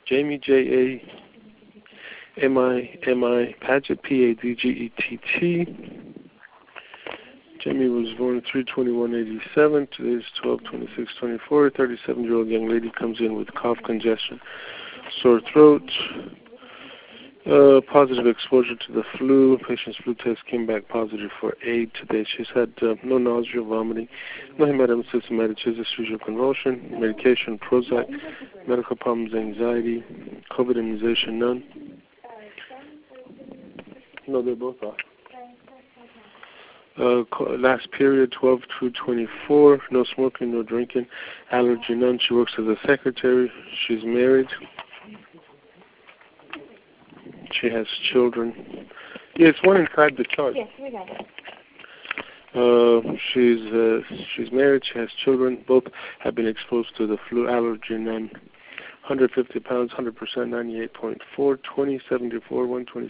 Jamie, J-A-M-I-M-I, Padgett, P-A-D-G-E-T-T. Jamie was born 3/21/87. Today is 12/26/24. 37-year-old young lady comes in with cough, congestion, sore throat. Positive exposure to the flu. Patient's flu test came back positive for AIDS today. She's had no nausea, vomiting, no hematemesis, hematochezis, seizure, convulsion, medication, Prozac, medical problems, anxiety, COVID immunization, none. No, they both are. Last period, 12/2/24. No smoking, no drinking, allergy, none. She works as a secretary. She's married. She has children. Yeah, it's one inside the chart. Yes, we got it. She's married. She has children. Both have been exposed to the flu, allergy, none. 150 pounds, 100%, 98.4, 20/74,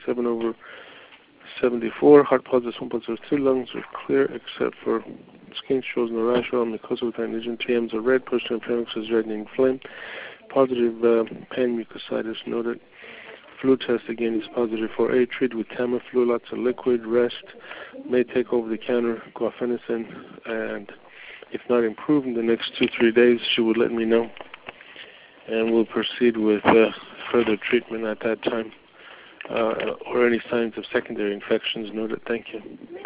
127/74. Heart pulses, 1 pulse 2. Lungs are clear except for skin shows no rash or mucosa without lesion. TMs are red. Posterior pharynx is red and inflamed. Positive pan-mucositis noted. Flu test again is positive for A. Treated with Tamiflu, lots of liquid, rest. May take over-the-counter guaifenesin, and if not improved in the next 2-3 days, she would let me know. And we'll proceed with further treatment at that time, or any signs of secondary infections noted. Thank you.